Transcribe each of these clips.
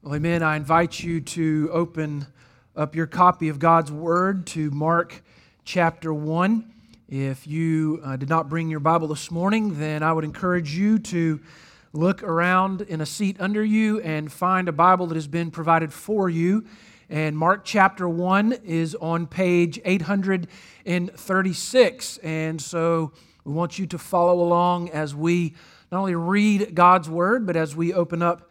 Well, amen. I invite you to open up your copy of God's Word to Mark chapter 1. If you did not bring your Bible this morning, then I would encourage you to look around in a seat under you and find a Bible that has been provided for you. And Mark chapter 1 is on page 836. And so we want you to follow along as we not only read God's Word, but as we open up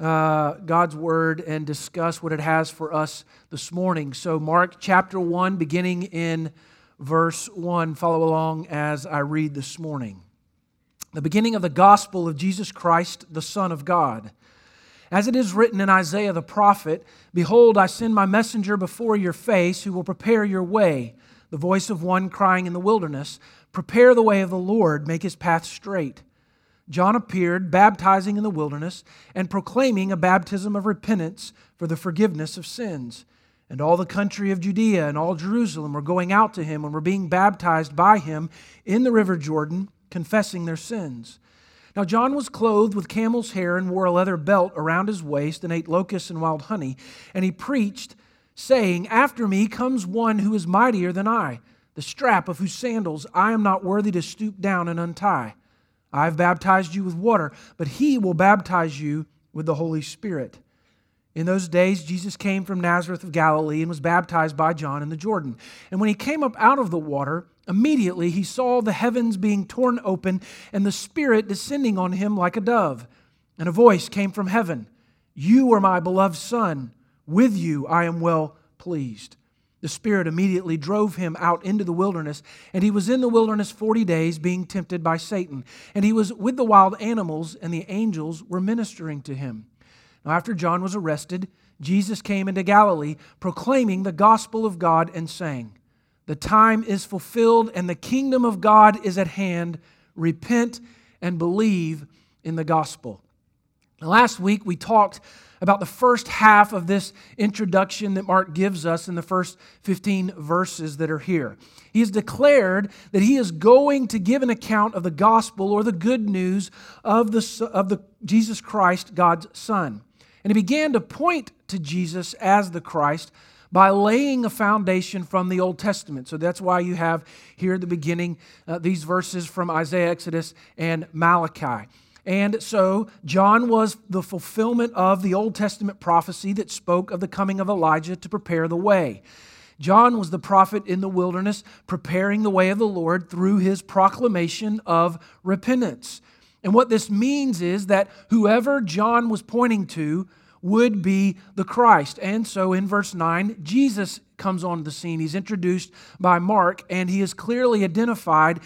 God's Word and discuss what it has for us this morning. So Mark chapter 1, beginning in verse 1, follow along as I read this morning. The beginning of the gospel of Jesus Christ, the Son of God. As it is written in Isaiah the prophet, "Behold, I send my messenger before your face, who will prepare your way. The voice of one crying in the wilderness, prepare the way of the Lord, make his path straight." John appeared, baptizing in the wilderness and proclaiming a baptism of repentance for the forgiveness of sins. And all the country of Judea and all Jerusalem were going out to him and were being baptized by him in the river Jordan, confessing their sins. Now John was clothed with camel's hair and wore a leather belt around his waist and ate locusts and wild honey. And he preached, saying, "After me comes one who is mightier than I, the strap of whose sandals I am not worthy to stoop down and untie. I have baptized you with water, but he will baptize you with the Holy Spirit." In those days, Jesus came from Nazareth of Galilee and was baptized by John in the Jordan. And when he came up out of the water, immediately he saw the heavens being torn open and the Spirit descending on him like a dove. And a voice came from heaven, "You are my beloved Son. With you I am well pleased." The Spirit immediately drove him out into the wilderness, and he was in the wilderness 40 days, being tempted by Satan. And he was with the wild animals, and the angels were ministering to him. Now after John was arrested, Jesus came into Galilee, proclaiming the gospel of God and saying, "The time is fulfilled, and the kingdom of God is at hand. Repent and believe in the gospel." Now, last week we talked about the first half of this introduction that Mark gives us in the first 15 verses that are here. He has declared that he is going to give an account of the gospel or the good news of the Jesus Christ, God's Son. And he began to point to Jesus as the Christ by laying a foundation from the Old Testament. So that's why you have here at the beginning these verses from Isaiah, Exodus, and Malachi. And so John was the fulfillment of the Old Testament prophecy that spoke of the coming of Elijah to prepare the way. John was the prophet in the wilderness preparing the way of the Lord through his proclamation of repentance. And what this means is that whoever John was pointing to would be the Christ. And so in verse 9, Jesus comes on the scene. He's introduced by Mark, and he is clearly identifying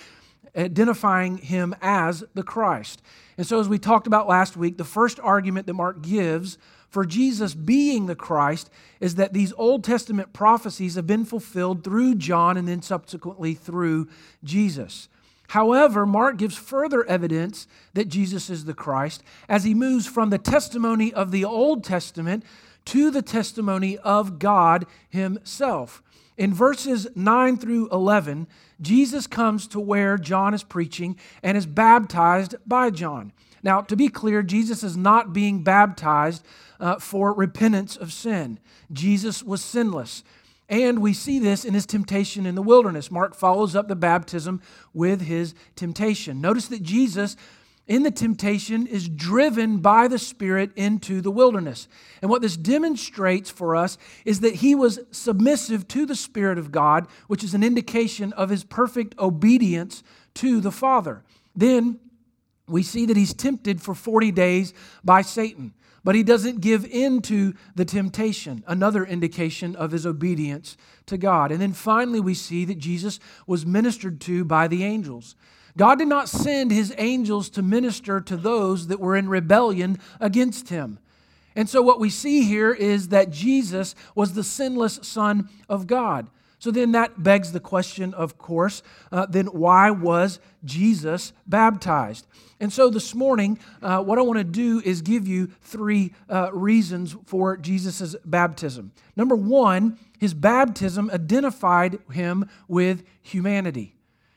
him as the Christ. And so as we talked about last week, the first argument that Mark gives for Jesus being the Christ is that these Old Testament prophecies have been fulfilled through John and then subsequently through Jesus. However, Mark gives further evidence that Jesus is the Christ as he moves from the testimony of the Old Testament to the testimony of God himself. In verses 9 through 11, Jesus comes to where John is preaching and is baptized by John. Now, to be clear, Jesus is not being baptized for repentance of sin. Jesus was sinless. And we see this in his temptation in the wilderness. Mark follows up the baptism with his temptation. Notice that Jesus, in the temptation, is driven by the Spirit into the wilderness. And what this demonstrates for us is that he was submissive to the Spirit of God, which is an indication of his perfect obedience to the Father. Then we see that he's tempted for 40 days by Satan, but he doesn't give in to the temptation, another indication of his obedience to God. And then finally we see that Jesus was ministered to by the angels. God did not send his angels to minister to those that were in rebellion against him. And so what we see here is that Jesus was the sinless Son of God. So then that begs the question, of course, then why was Jesus baptized? And so this morning, what I want to do is give you three reasons for Jesus' baptism. Number one, his baptism identified him with humanity.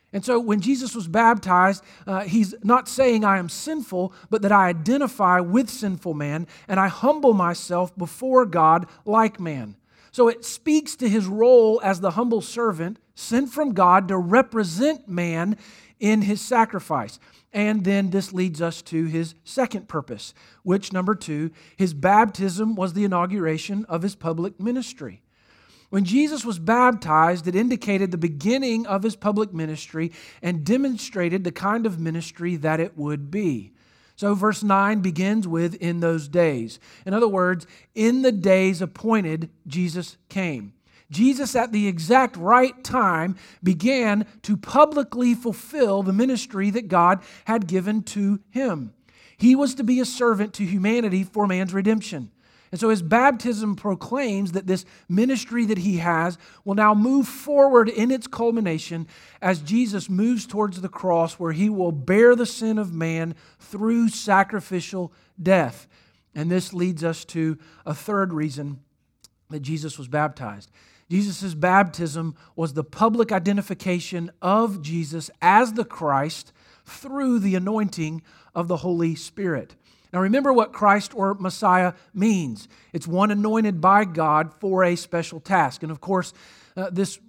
And so when Jesus was baptized, he's not saying I am sinful, but that I identify with sinful man and I humble myself before God like man. So it speaks to his role as the humble servant sent from God to represent man in his sacrifice. And then this leads us to his second purpose, which, number 2, his baptism was the inauguration of his public ministry. When Jesus was baptized, it indicated the beginning of his public ministry and demonstrated the kind of ministry that it would be. So verse 9 begins with, in those days. In other words, in the days appointed, Jesus came. Jesus, at the exact right time, began to publicly fulfill the ministry that God had given to him. He was to be a servant to humanity for man's redemption. And so his baptism proclaims that this ministry that he has will now move forward in its culmination as Jesus moves towards the cross, where he will bear the sin of man through sacrificial death. And this leads us to a third reason that Jesus was baptized. Jesus' baptism was the public identification of Jesus as the Christ through the anointing of the Holy Spirit. Now remember what Christ or Messiah means. It's one anointed by God for a special task. And of course, this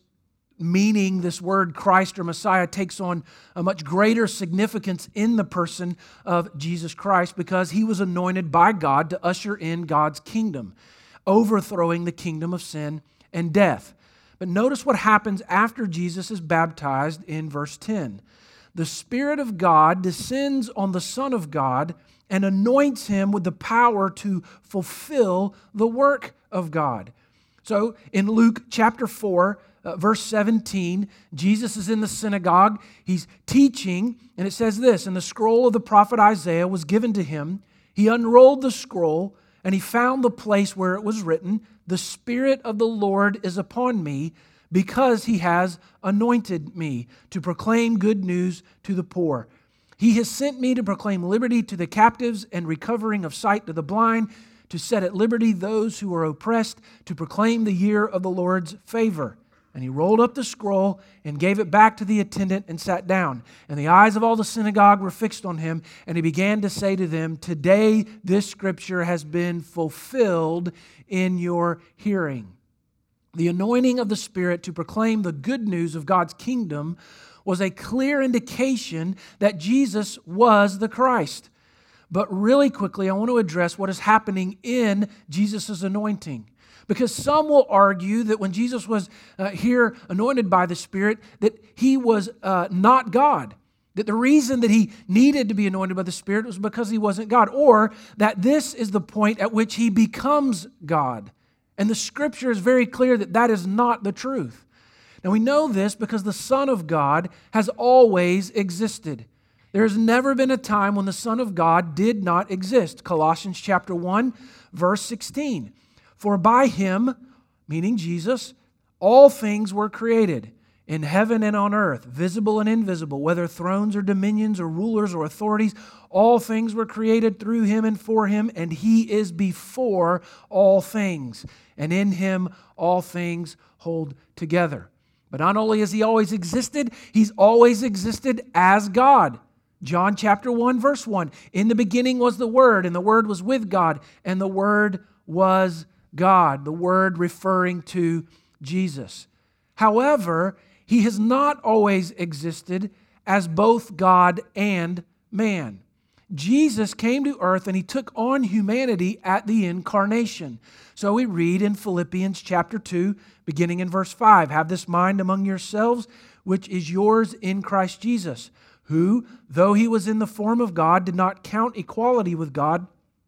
meaning, this word Christ or Messiah, takes on a much greater significance in the person of Jesus Christ because he was anointed by God to usher in God's kingdom, overthrowing the kingdom of sin and death. But notice what happens after Jesus is baptized in verse 10. The Spirit of God descends on the Son of God and anoints him with the power to fulfill the work of God. So in Luke chapter 4, verse 17, Jesus is in the synagogue. He's teaching, and it says this, and the scroll of the prophet Isaiah was given to him. He unrolled the scroll, and he found the place where it was written, "The Spirit of the Lord is upon me, because he has anointed me to proclaim good news to the poor. He has sent me to proclaim liberty to the captives and recovering of sight to the blind, to set at liberty those who are oppressed, to proclaim the year of the Lord's favor." And he rolled up the scroll and gave it back to the attendant and sat down. And the eyes of all the synagogue were fixed on him, and he began to say to them, "Today this scripture has been fulfilled in your hearing." The anointing of the Spirit to proclaim the good news of God's kingdom was a clear indication that Jesus was the Christ. But really quickly, I want to address what is happening in Jesus' anointing. Because some will argue that when Jesus was here anointed by the Spirit, that he was not God. That the reason that he needed to be anointed by the Spirit was because he wasn't God. Or that this is the point at which he becomes God. And the Scripture is very clear that that is not the truth. Now we know this because the Son of God has always existed. There has never been a time when the Son of God did not exist. Colossians chapter 1, verse 16. For by him, meaning Jesus, all things were created, in heaven and on earth, visible and invisible, whether thrones or dominions or rulers or authorities, all things were created through him and for him, and he is before all things. And in him all things hold together. But not only has he always existed, he's always existed as God. John chapter 1, verse 1. In the beginning was the Word, and the Word was with God, and the Word was God. The Word referring to Jesus. However, he has not always existed as both God and man. Jesus came to earth and he took on humanity at the incarnation. So we read in Philippians chapter 2, beginning in verse 5, "Have this mind among yourselves, which is yours in Christ Jesus, who, though he was in the form of God, did not count equality with God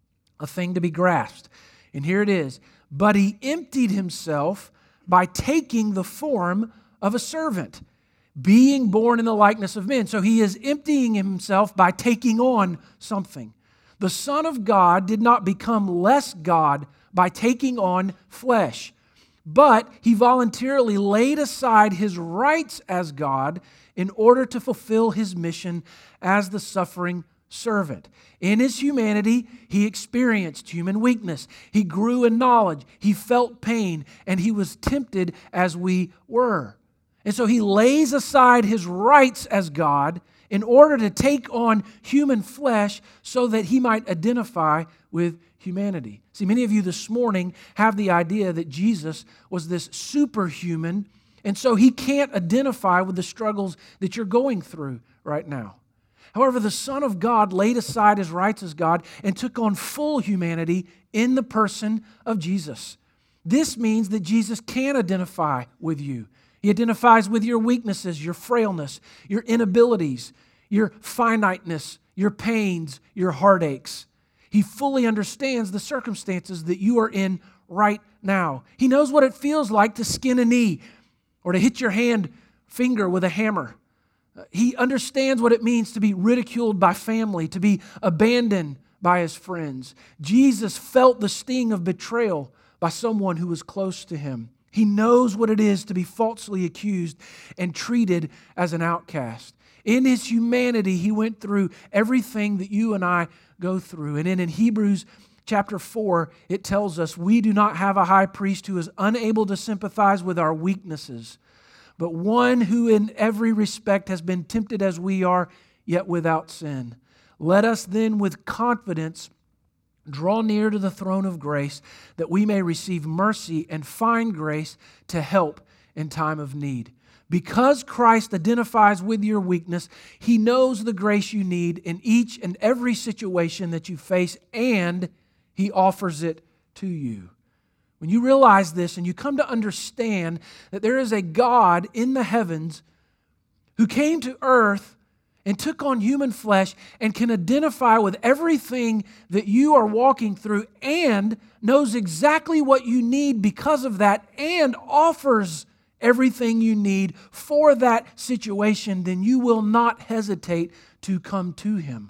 a thing to be grasped." And here it is, "But he emptied himself by taking the form of a servant, being born in the likeness of men." So he is emptying himself by taking on something. The Son of God did not become less God by taking on flesh, but he voluntarily laid aside his rights as God in order to fulfill his mission as the suffering servant. In his humanity, he experienced human weakness. He grew in knowledge. He felt pain, and he was tempted as we were. And so he lays aside his rights as God in order to take on human flesh so that he might identify with humanity. See, many of you this morning have the idea that Jesus was this superhuman, and so he can't identify with the struggles that you're going through right now. However, the Son of God laid aside his rights as God and took on full humanity in the person of Jesus. This means that Jesus can identify with you. He identifies with your weaknesses, your frailness, your inabilities, your finiteness, your pains, your heartaches. He fully understands the circumstances that you are in right now. He knows what it feels like to skin a knee or to hit your finger with a hammer. He understands what it means to be ridiculed by family, to be abandoned by his friends. Jesus felt the sting of betrayal by someone who was close to him. He knows what it is to be falsely accused and treated as an outcast. In his humanity, he went through everything that you and I go through. And in Hebrews chapter 4, it tells us, we do not have a high priest who is unable to sympathize with our weaknesses, but one who in every respect has been tempted as we are, yet without sin. Let us then with confidence draw near to the throne of grace, that we may receive mercy and find grace to help in time of need. Because Christ identifies with your weakness, he knows the grace you need in each and every situation that you face, and he offers it to you. When you realize this and you come to understand that there is a God in the heavens who came to earth and took on human flesh and can identify with everything that you are walking through and knows exactly what you need because of that and offers everything you need for that situation, then you will not hesitate to come to him.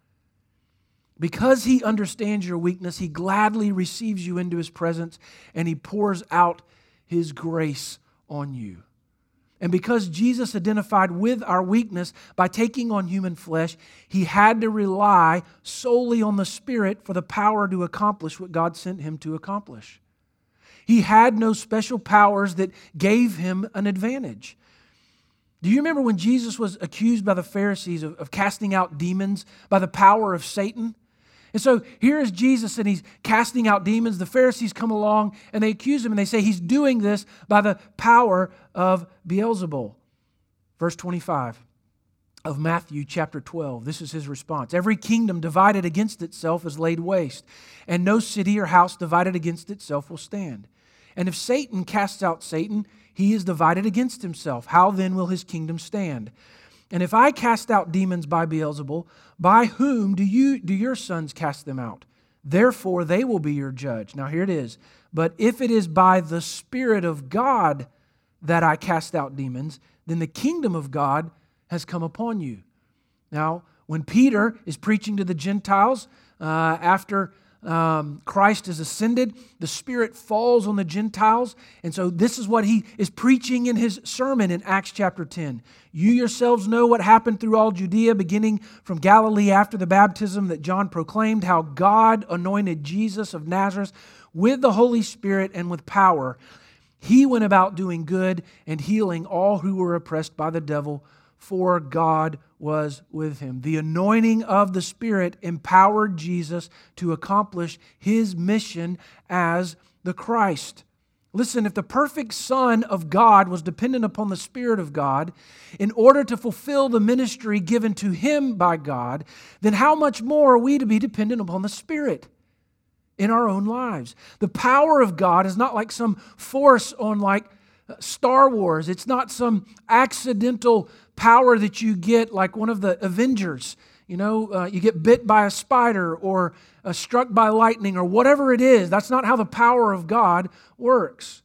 Because he understands your weakness, he gladly receives you into his presence and he pours out his grace on you. And because Jesus identified with our weakness by taking on human flesh, he had to rely solely on the Spirit for the power to accomplish what God sent him to accomplish. He had no special powers that gave him an advantage. Do you remember when Jesus was accused by the Pharisees of casting out demons by the power of Satan? And so here is Jesus and he's casting out demons. The Pharisees come along and they accuse him and they say he's doing this by the power of Beelzebul. Verse 25 of Matthew chapter 12. This is his response. Every kingdom divided against itself is laid waste, and no city or house divided against itself will stand. And if Satan casts out Satan, he is divided against himself. How then will his kingdom stand? And if I cast out demons by Beelzebul, by whom do your sons cast them out? Therefore they will be your judge. Now here it is. But if it is by the Spirit of God that I cast out demons, then the kingdom of God has come upon you. Now, when Peter is preaching to the Gentiles after Christ is ascended, the Spirit falls on the Gentiles. And so this is what he is preaching in his sermon in Acts chapter 10. You yourselves know what happened through all Judea, beginning from Galilee after the baptism that John proclaimed, how God anointed Jesus of Nazareth with the Holy Spirit and with power. He went about doing good and healing all who were oppressed by the devil, for God was with him. The anointing of the Spirit empowered Jesus to accomplish his mission as the Christ. Listen, if the perfect Son of God was dependent upon the Spirit of God in order to fulfill the ministry given to him by God, then how much more are we to be dependent upon the Spirit in our own lives? The power of God is not like some force on like Star Wars. It's not some accidental power that you get like one of the Avengers. You know, you get bit by a spider or struck by lightning or whatever it is. That's not how the power of God works.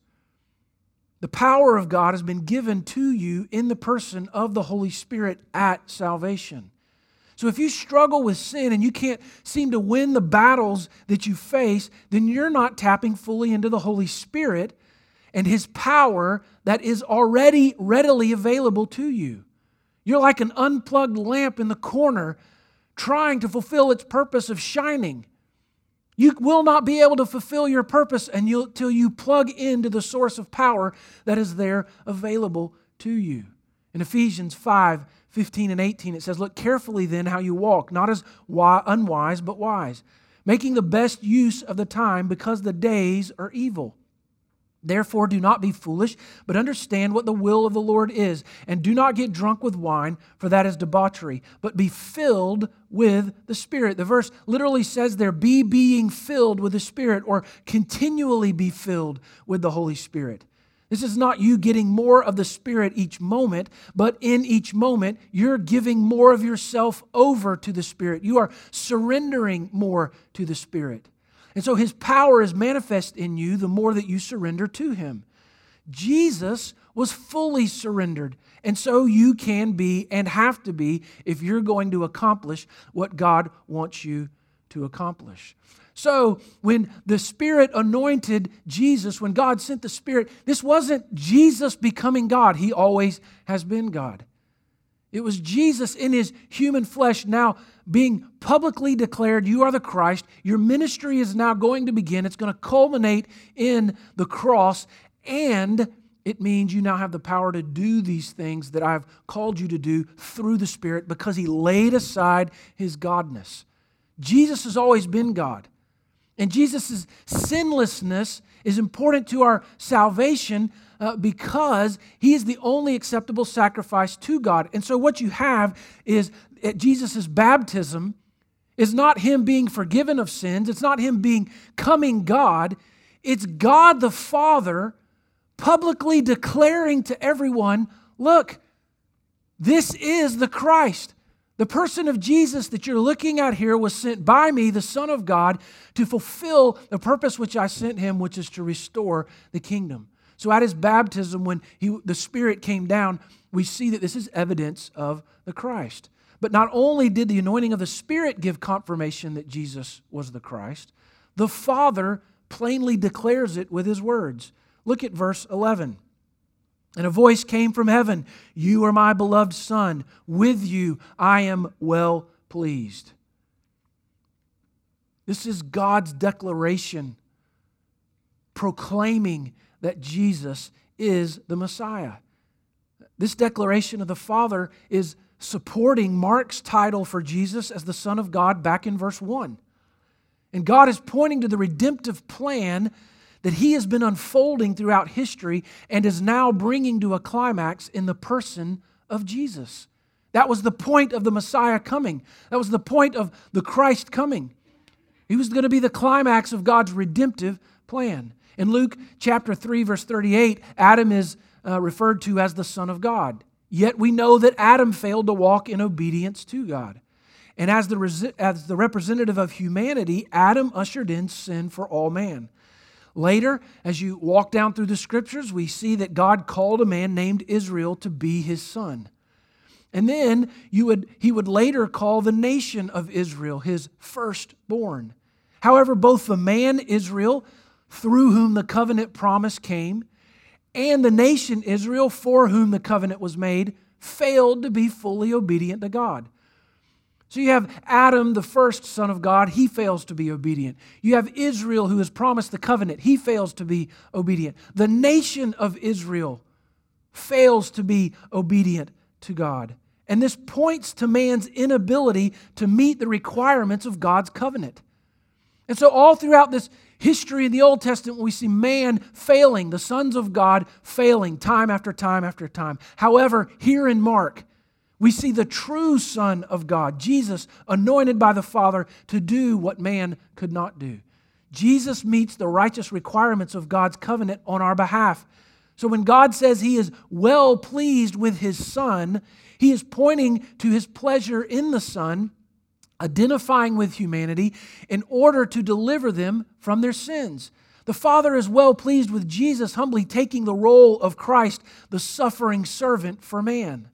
The power of God has been given to you in the person of the Holy Spirit at salvation. So if you struggle with sin and you can't seem to win the battles that you face, then you're not tapping fully into the Holy Spirit and his power that is already readily available to you. You're like an unplugged lamp in the corner trying to fulfill its purpose of shining. You will not be able to fulfill your purpose until you plug into the source of power that is there available to you. In Ephesians 5:15 and 18, it says, "Look carefully then how you walk, not as unwise, but wise, making the best use of the time because the days are evil. Therefore, do not be foolish, but understand what the will of the Lord is. And do not get drunk with wine, for that is debauchery, but be filled with the Spirit." The verse literally says there, be being filled with the Spirit, or continually be filled with the Holy Spirit. This is not you getting more of the Spirit each moment, but in each moment, you're giving more of yourself over to the Spirit. You are surrendering more to the Spirit. And so His power is manifest in you the more that you surrender to Him. Jesus was fully surrendered, and so you can be and have to be if you're going to accomplish what God wants you to accomplish. So when the Spirit anointed Jesus, when God sent the Spirit, this wasn't Jesus becoming God. He always has been God. It was Jesus in His human flesh now being publicly declared, you are the Christ. Your ministry is now going to begin. It's going to culminate in the cross, and it means you now have the power to do these things that I've called you to do through the Spirit because He laid aside His godness. Jesus has always been God. And Jesus' sinlessness is important to our salvation because He is the only acceptable sacrifice to God. And so what you have is at Jesus' baptism is not Him being forgiven of sins. It's not Him becoming God. It's God the Father publicly declaring to everyone, look, this is the Christ. The person of Jesus that you're looking at here was sent by me, the Son of God, to fulfill the purpose which I sent Him, which is to restore the kingdom. So at His baptism, when the Spirit came down, we see that this is evidence of the Christ. But not only did the anointing of the Spirit give confirmation that Jesus was the Christ, the Father plainly declares it with His words. Look at verse 11. "And a voice came from heaven, 'You are my beloved Son. With you I am well pleased.'" This is God's declaration proclaiming that Jesus is the Messiah. This declaration of the Father is supporting Mark's title for Jesus as the Son of God back in verse 1. And God is pointing to the redemptive plan that He has been unfolding throughout history and is now bringing to a climax in the person of Jesus. That was the point of the Messiah coming. That was the point of the Christ coming. He was going to be the climax of God's redemptive plan. In Luke chapter 3, verse 38, Adam is referred to as the Son of God. Yet we know that Adam failed to walk in obedience to God. And as the representative of humanity, Adam ushered in sin for all man. Later, as you walk down through the Scriptures, we see that God called a man named Israel to be His son. And then He would later call the nation of Israel His firstborn. However, both the man Israel, through whom the covenant promise came, and the nation Israel, for whom the covenant was made, failed to be fully obedient to God. So you have Adam, the first son of God, he fails to be obedient. You have Israel, who has promised the covenant, he fails to be obedient. The nation of Israel fails to be obedient to God. And this points to man's inability to meet the requirements of God's covenant. And so all throughout this history in the Old Testament, we see man failing, the sons of God failing time after time after time. However, here in Mark, we see the true Son of God, Jesus, anointed by the Father to do what man could not do. Jesus meets the righteous requirements of God's covenant on our behalf. So when God says He is well pleased with His Son, He is pointing to His pleasure in the Son, identifying with humanity in order to deliver them from their sins. The Father is well pleased with Jesus humbly taking the role of Christ, the suffering servant for man.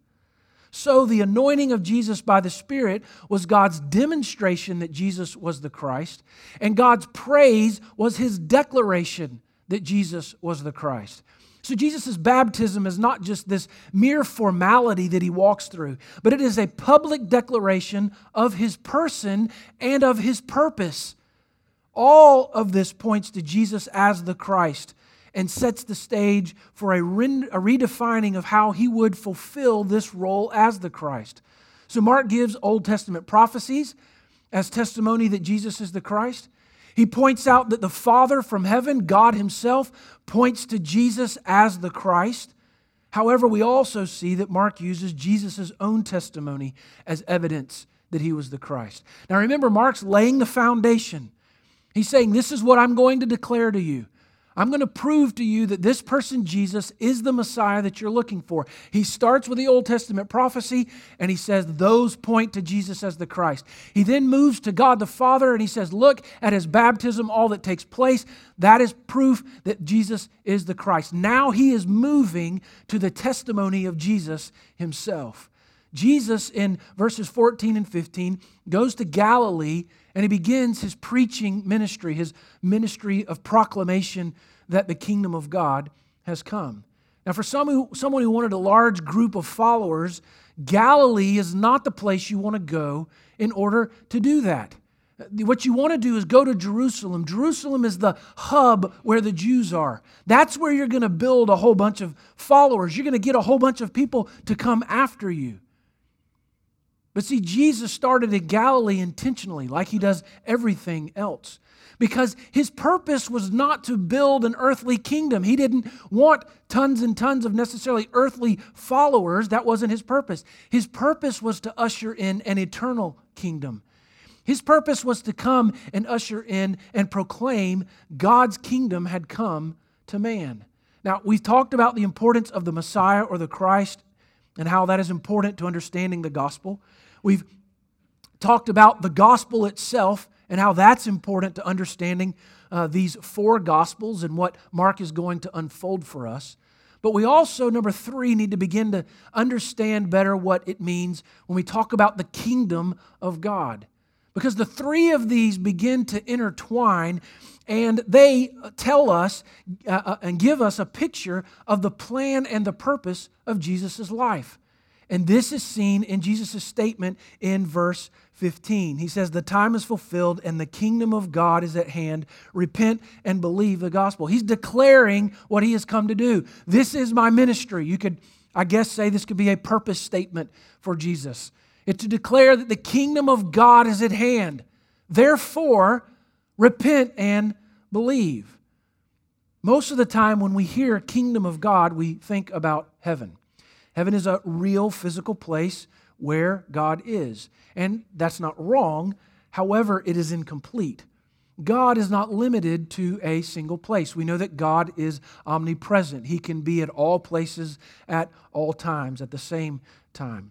So the anointing of Jesus by the Spirit was God's demonstration that Jesus was the Christ, and God's praise was His declaration that Jesus was the Christ. So Jesus' baptism is not just this mere formality that He walks through, but it is a public declaration of His person and of His purpose. All of this points to Jesus as the Christ. and sets the stage for a redefining of how he would fulfill this role as the Christ. So Mark gives Old Testament prophecies as testimony that Jesus is the Christ. He points out that the Father from heaven, God himself, points to Jesus as the Christ. However, we also see that Mark uses Jesus' own testimony as evidence that he was the Christ. Now remember, Mark's laying the foundation. He's saying, this is what I'm going to declare to you. I'm going to prove to you that this person, Jesus, is the Messiah that you're looking for. He starts with the Old Testament prophecy, and he says those point to Jesus as the Christ. He then moves to God the Father, and he says, look at his baptism, all that takes place. That is proof that Jesus is the Christ. Now he is moving to the testimony of Jesus himself. Jesus, in verses 14 and 15, goes to Galilee, and he begins his preaching ministry, his ministry of proclamation that the kingdom of God has come. Now, for someone who wanted a large group of followers, Galilee is not the place you want to go in order to do that. What you want to do is go to Jerusalem. Jerusalem is the hub where the Jews are. That's where you're going to build a whole bunch of followers. You're going to get a whole bunch of people to come after you. But see, Jesus started in Galilee intentionally, like he does everything else, because his purpose was not to build an earthly kingdom. He didn't want tons and tons of necessarily earthly followers. That wasn't his purpose. His purpose was to usher in an eternal kingdom. His purpose was to come and usher in and proclaim God's kingdom had come to man. Now, we've talked about the importance of the Messiah or the Christ and how that is important to understanding the gospel. We've talked about the gospel itself and how that's important to understanding these four gospels and what Mark is going to unfold for us. But we also, number 3, need to begin to understand better what it means when we talk about the kingdom of God. Because the 3 of these begin to intertwine, and they tell us and give us a picture of the plan and the purpose of Jesus' life. And this is seen in Jesus' statement in verse 15. He says, the time is fulfilled and the kingdom of God is at hand. Repent and believe the gospel. He's declaring what he has come to do. This is my ministry. You could, I guess, say this could be a purpose statement for Jesus. It's to declare that the kingdom of God is at hand. Therefore, repent and believe. Most of the time when we hear kingdom of God, we think about heaven. Heaven is a real physical place where God is. And that's not wrong. However, it is incomplete. God is not limited to a single place. We know that God is omnipresent. He can be at all places at all times at the same time.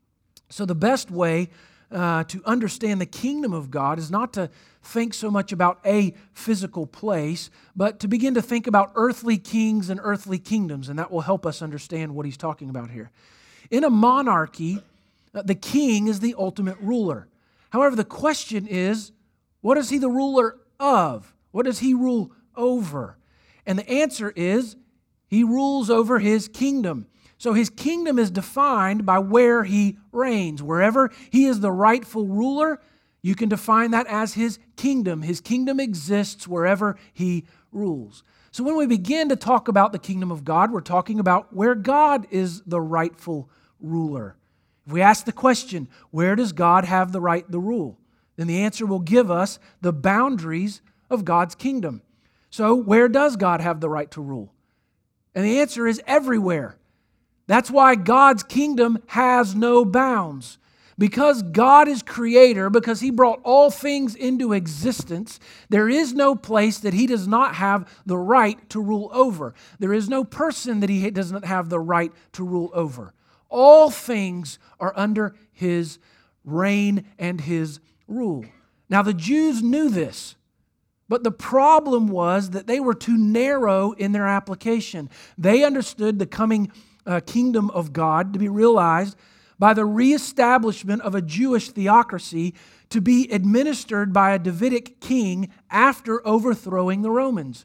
So the best way to understand the kingdom of God is not to think so much about a physical place, but to begin to think about earthly kings and earthly kingdoms, and that will help us understand what he's talking about here. In a monarchy, the king is the ultimate ruler. However, the question is, what is he the ruler of? What does he rule over? And the answer is, he rules over his kingdom. So his kingdom is defined by where he reigns. Wherever he is the rightful ruler, you can define that as his kingdom. His kingdom exists wherever he rules. So when we begin to talk about the kingdom of God, we're talking about where God is the rightful ruler. If we ask the question, where does God have the right to rule? Then the answer will give us the boundaries of God's kingdom. So where does God have the right to rule? And the answer is everywhere. That's why God's kingdom has no bounds. Because God is creator, because he brought all things into existence, there is no place that he does not have the right to rule over. There is no person that he does not have the right to rule over. All things are under his reign and his rule. Now the Jews knew this, but the problem was that they were too narrow in their application. They understood the coming kingdom of God to be realized by the reestablishment of a Jewish theocracy to be administered by a Davidic king after overthrowing the Romans.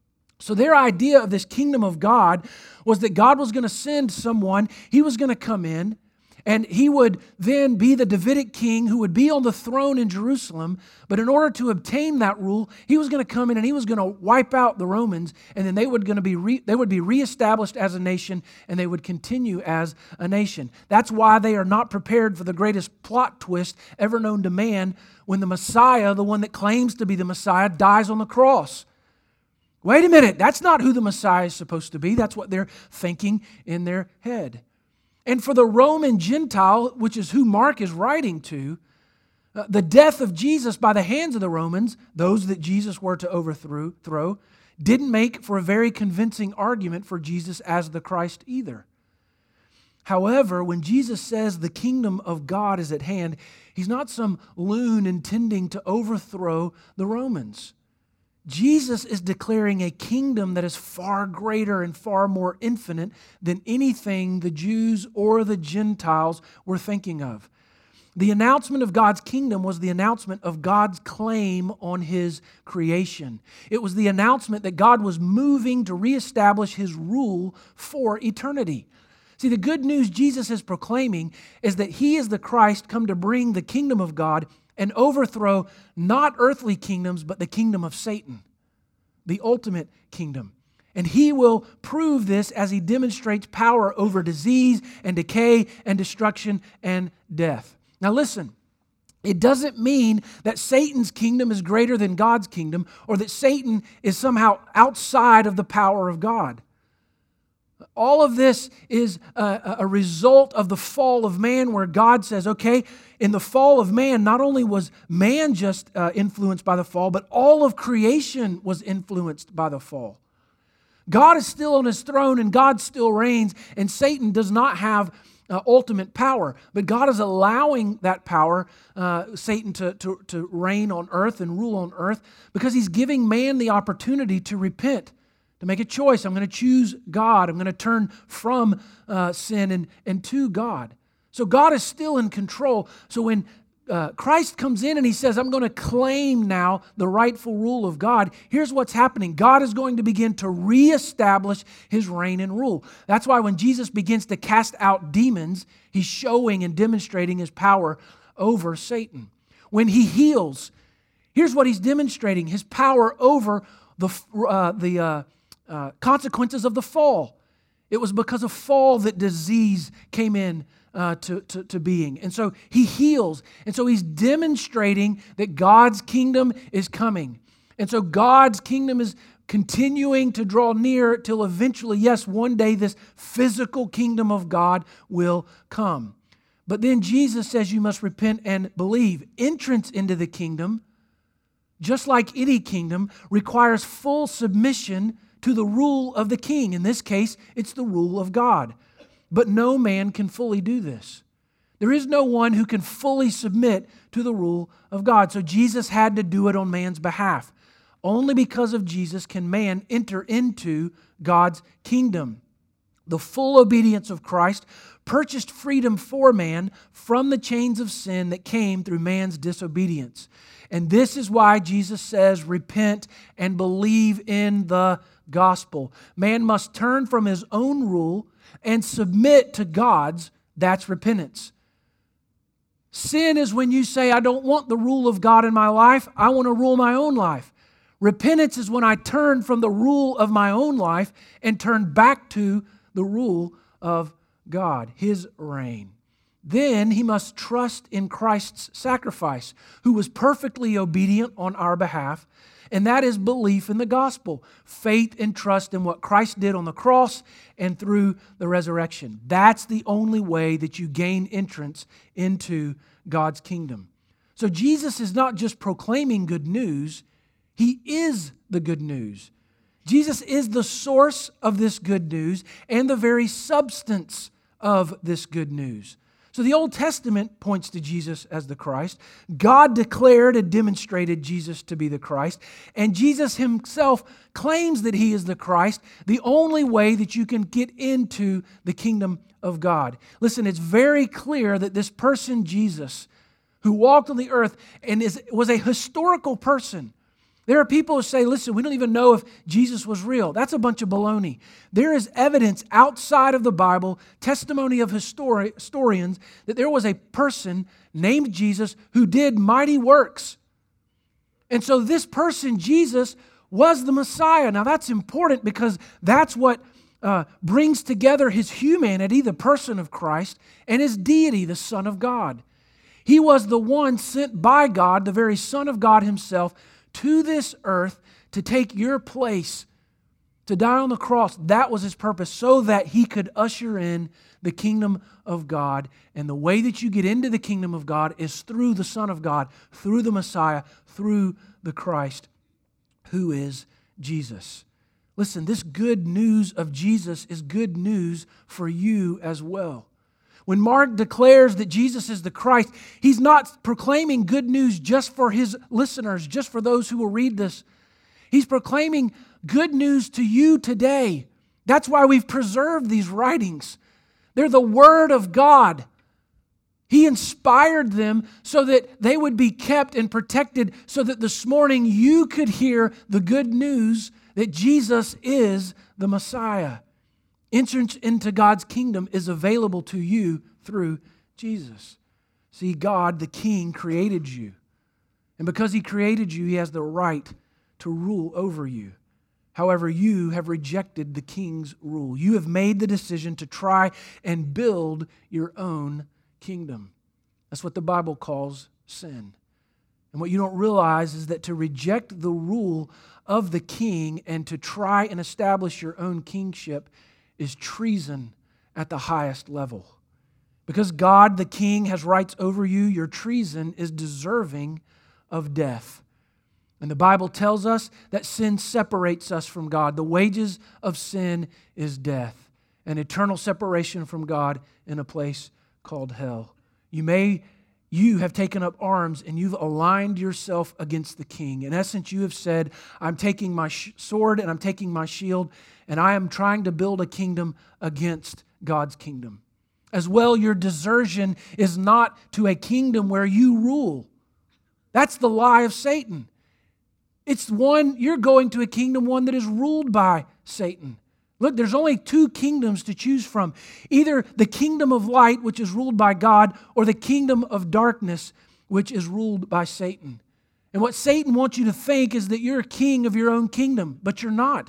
So their idea of this kingdom of God was that God was going to send someone, he was going to come in, And he would then be the Davidic king who would be on the throne in Jerusalem. But in order to obtain that rule, he was going to come in and he was going to wipe out the Romans. And then they would be reestablished as a nation, and they would continue as a nation. That's why they are not prepared for the greatest plot twist ever known to man when the Messiah, the one that claims to be the Messiah, dies on the cross. Wait a minute, that's not who the Messiah is supposed to be. That's what they're thinking in their head. And for the Roman Gentile, which is who Mark is writing to, the death of Jesus by the hands of the Romans, those that Jesus were to overthrow, didn't make for a very convincing argument for Jesus as the Christ either. However, when Jesus says the kingdom of God is at hand, he's not some loon intending to overthrow the Romans. Jesus is declaring a kingdom that is far greater and far more infinite than anything the Jews or the Gentiles were thinking of. The announcement of God's kingdom was the announcement of God's claim on His creation. It was the announcement that God was moving to reestablish His rule for eternity. See, the good news Jesus is proclaiming is that He is the Christ come to bring the kingdom of God and overthrow not earthly kingdoms, but the kingdom of Satan, the ultimate kingdom. And He will prove this as He demonstrates power over disease and decay and destruction and death. Now listen, it doesn't mean that Satan's kingdom is greater than God's kingdom or that Satan is somehow outside of the power of God. All of this is a result of the fall of man, where God says, okay, in the fall of man, not only was man just influenced by the fall, but all of creation was influenced by the fall. God is still on His throne and God still reigns, and Satan does not have ultimate power. But God is allowing that power, Satan, to reign on earth and rule on earth, because He's giving man the opportunity to repent, to make a choice. I'm going to choose God. I'm going to turn from sin and to God. So God is still in control. So when Christ comes in and He says, I'm going to claim now the rightful rule of God, here's what's happening. God is going to begin to reestablish His reign and rule. That's why when Jesus begins to cast out demons, He's showing and demonstrating His power over Satan. When He heals, here's what He's demonstrating: His power over the consequences of the fall. It was because of fall that disease came in to being. And so He heals. And so He's demonstrating that God's kingdom is coming. And so God's kingdom is continuing to draw near till eventually, yes, one day this physical kingdom of God will come. But then Jesus says you must repent and believe. Entrance into the kingdom, just like any kingdom, requires full submission to the rule of the king. In this case, it's the rule of God. But no man can fully do this. There is no one who can fully submit to the rule of God. So Jesus had to do it on man's behalf. Only because of Jesus can man enter into God's kingdom. The full obedience of Christ purchased freedom for man from the chains of sin that came through man's disobedience. And this is why Jesus says, repent and believe in the gospel. Man must turn from his own rule and submit to God's. That's repentance. Sin is when you say, I don't want the rule of God in my life. I want to rule my own life. Repentance is when I turn from the rule of my own life and turn back to the rule of God, His reign. Then he must trust in Christ's sacrifice, who was perfectly obedient on our behalf. And that is belief in the gospel, faith and trust in what Christ did on the cross and through the resurrection. That's the only way that you gain entrance into God's kingdom. So Jesus is not just proclaiming good news, He is the good news. Jesus is the source of this good news and the very substance of this good news. So the Old Testament points to Jesus as the Christ. God declared and demonstrated Jesus to be the Christ. And Jesus Himself claims that He is the Christ, the only way that you can get into the kingdom of God. Listen, it's very clear that this person, Jesus, who walked on the earth and was a historical person, There are people who say, listen, we don't even know if Jesus was real. That's a bunch of baloney. There is evidence outside of the Bible, testimony of historians, that there was a person named Jesus who did mighty works. And so this person, Jesus, was the Messiah. Now that's important because that's what brings together his humanity, the person of Christ, and his deity, the Son of God. He was the one sent by God, the very Son of God himself, to this earth to take your place, to die on the cross. That was his purpose, so that he could usher in the kingdom of God. And the way that you get into the kingdom of God is through the Son of God, through the Messiah, through the Christ, who is Jesus. Listen, this good news of Jesus is good news for you as well. When Mark declares that Jesus is the Christ, he's not proclaiming good news just for his listeners, just for those who will read this. He's proclaiming good news to you today. That's why we've preserved these writings. They're the Word of God. He inspired them so that they would be kept and protected, so that this morning you could hear the good news that Jesus is the Messiah. Entrance into God's kingdom is available to you through Jesus. See, God, the King, created you. And because He created you, He has the right to rule over you. However, you have rejected the King's rule. You have made the decision to try and build your own kingdom. That's what the Bible calls sin. And what you don't realize is that to reject the rule of the King and to try and establish your own kingship is treason at the highest level. Because God, the King, has rights over you, your treason is deserving of death. And the Bible tells us that sin separates us from God. The wages of sin is death, an eternal separation from God in a place called hell. You have taken up arms and you've aligned yourself against the King. In essence, you have said, I'm taking my sword and I'm taking my shield, and I am trying to build a kingdom against God's kingdom. As well, your desertion is not to a kingdom where you rule. That's the lie of Satan. You're going to a kingdom, one that is ruled by Satan. Look, there's only two kingdoms to choose from. Either the kingdom of light, which is ruled by God, or the kingdom of darkness, which is ruled by Satan. And what Satan wants you to think is that you're a king of your own kingdom, but you're not.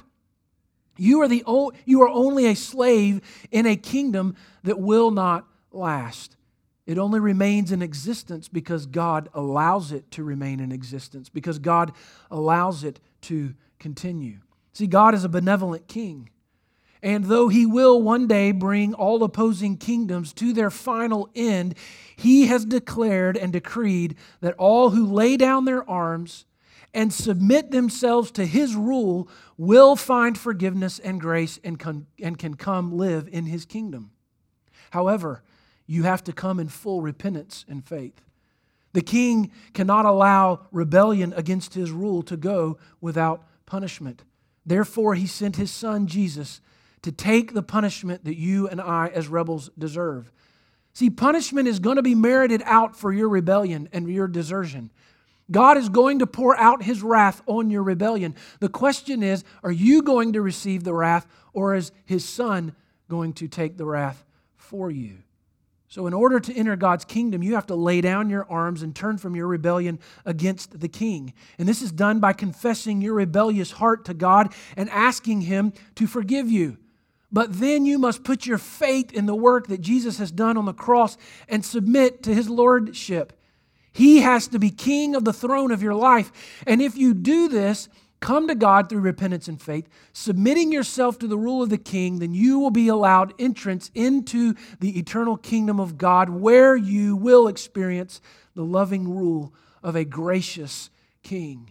You are only a slave in a kingdom that will not last. It only remains in existence because God allows it to remain in existence, because God allows it to continue. See, God is a benevolent king. And though He will one day bring all opposing kingdoms to their final end, He has declared and decreed that all who lay down their arms and submit themselves to His rule will find forgiveness and grace and can come live in His kingdom. However, you have to come in full repentance and faith. The King cannot allow rebellion against His rule to go without punishment. Therefore, He sent His Son, Jesus, to take the punishment that you and I as rebels deserve. See, punishment is going to be merited out for your rebellion and your desertion. God is going to pour out His wrath on your rebellion. The question is, are you going to receive the wrath, or is His Son going to take the wrath for you? So in order to enter God's kingdom, you have to lay down your arms and turn from your rebellion against the King. And this is done by confessing your rebellious heart to God and asking Him to forgive you. But then you must put your faith in the work that Jesus has done on the cross and submit to His lordship. He has to be king of the throne of your life. And if you do this, come to God through repentance and faith, submitting yourself to the rule of the King, then you will be allowed entrance into the eternal kingdom of God, where you will experience the loving rule of a gracious King.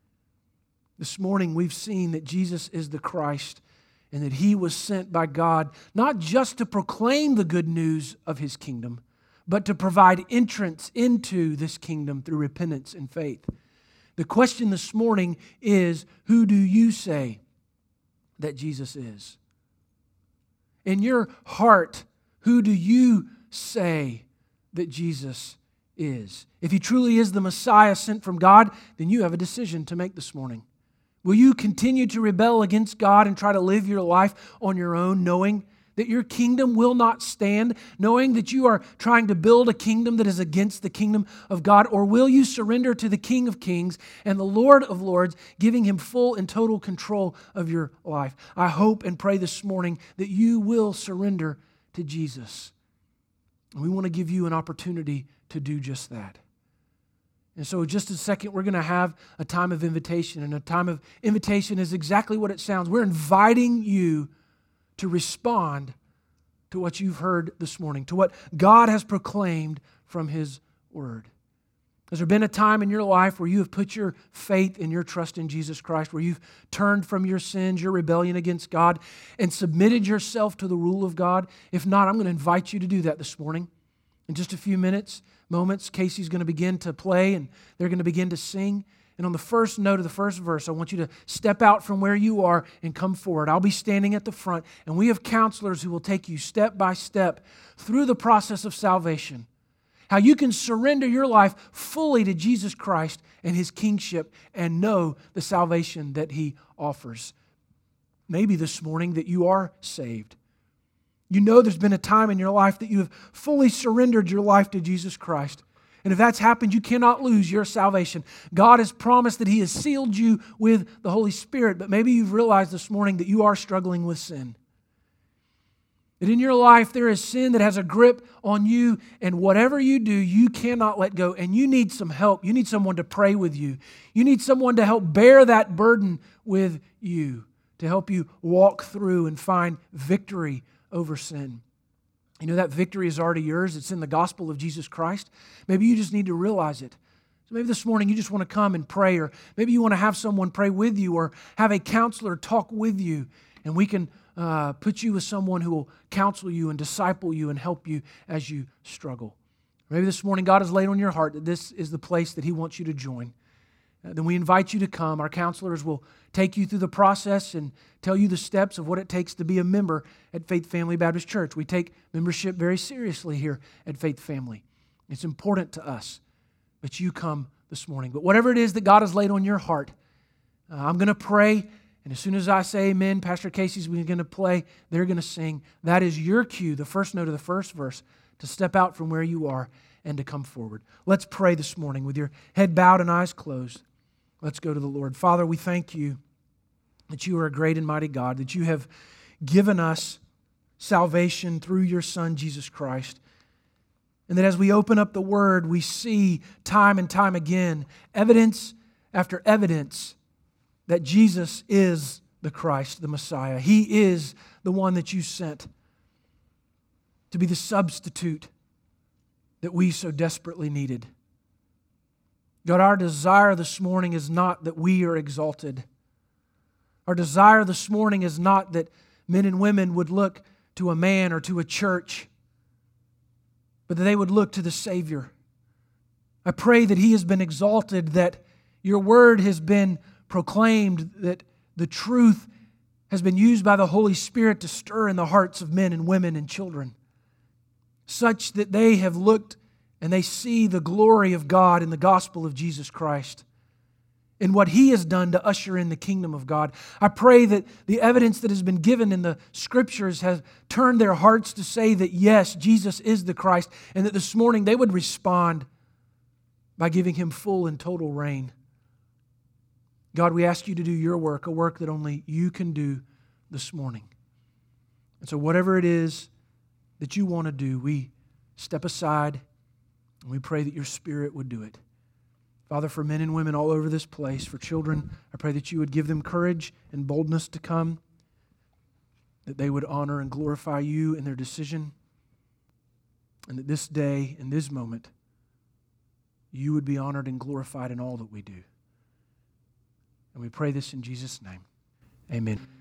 This morning we've seen that Jesus is the Christ and that He was sent by God not just to proclaim the good news of His kingdom, but to provide entrance into this kingdom through repentance and faith. The question this morning is, who do you say that Jesus is? In your heart, who do you say that Jesus is. If He truly is the Messiah sent from God, then you have a decision to make this morning. Will you continue to rebel against God and try to live your life on your own, knowing that your kingdom will not stand, knowing that you are trying to build a kingdom that is against the kingdom of God? Or will you surrender to the King of Kings and the Lord of Lords, giving Him full and total control of your life? I hope and pray this morning that you will surrender to Jesus. And we want to give you an opportunity to do just that. And so just a second, we're going to have a time of invitation. And a time of invitation is exactly what it sounds. We're inviting you to respond to what you've heard this morning, to what God has proclaimed from His Word. Has there been a time in your life where you have put your faith and your trust in Jesus Christ, where you've turned from your sins, your rebellion against God, and submitted yourself to the rule of God? If not, I'm going to invite you to do that this morning. In just a few moments, Casey's going to begin to play, and they're going to begin to sing. And on the first note of the first verse, I want you to step out from where you are and come forward. I'll be standing at the front, and we have counselors who will take you step by step through the process of salvation. How you can surrender your life fully to Jesus Christ and His kingship and know the salvation that He offers. Maybe this morning that you are saved. You know there's been a time in your life that you have fully surrendered your life to Jesus Christ. And if that's happened, you cannot lose your salvation. God has promised that He has sealed you with the Holy Spirit, but maybe you've realized this morning that you are struggling with sin. That in your life there is sin that has a grip on you, and whatever you do, you cannot let go, and you need some help. You need someone to pray with you. You need someone to help bear that burden with you, to help you walk through and find victory over sin. You know, that victory is already yours. It's in the gospel of Jesus Christ. Maybe you just need to realize it. So maybe this morning you just want to come and pray, or maybe you want to have someone pray with you, or have a counselor talk with you, and we can put you with someone who will counsel you and disciple you and help you as you struggle. Maybe this morning God has laid on your heart that this is the place that He wants you to join. Then we invite you to come. Our counselors will take you through the process and tell you the steps of what it takes to be a member at Faith Family Baptist Church. We take membership very seriously here at Faith Family. It's important to us that you come this morning. But whatever it is that God has laid on your heart, I'm going to pray, and as soon as I say amen, Pastor Casey's going to play, they're going to sing. That is your cue, the first note of the first verse, to step out from where you are and to come forward. Let's pray this morning with your head bowed and eyes closed. Let's go to the Lord. Father, we thank You that You are a great and mighty God, that You have given us salvation through Your Son, Jesus Christ. And that as we open up the Word, we see time and time again, evidence after evidence, that Jesus is the Christ, the Messiah. He is the one that You sent to be the substitute that we so desperately needed. God, our desire this morning is not that we are exalted. Our desire this morning is not that men and women would look to a man or to a church, but that they would look to the Savior. I pray that He has been exalted, that Your Word has been proclaimed, that the truth has been used by the Holy Spirit to stir in the hearts of men and women and children, such that they have looked and they see the glory of God in the gospel of Jesus Christ and what He has done to usher in the kingdom of God. I pray that the evidence that has been given in the Scriptures has turned their hearts to say that yes, Jesus is the Christ, and that this morning they would respond by giving Him full and total reign. God, we ask You to do Your work, a work that only You can do this morning. And so whatever it is that You want to do, we step aside and we pray that Your Spirit would do it. Father, for men and women all over this place, for children, I pray that You would give them courage and boldness to come, that they would honor and glorify You in their decision, and that this day and this moment, You would be honored and glorified in all that we do. And we pray this in Jesus' name. Amen.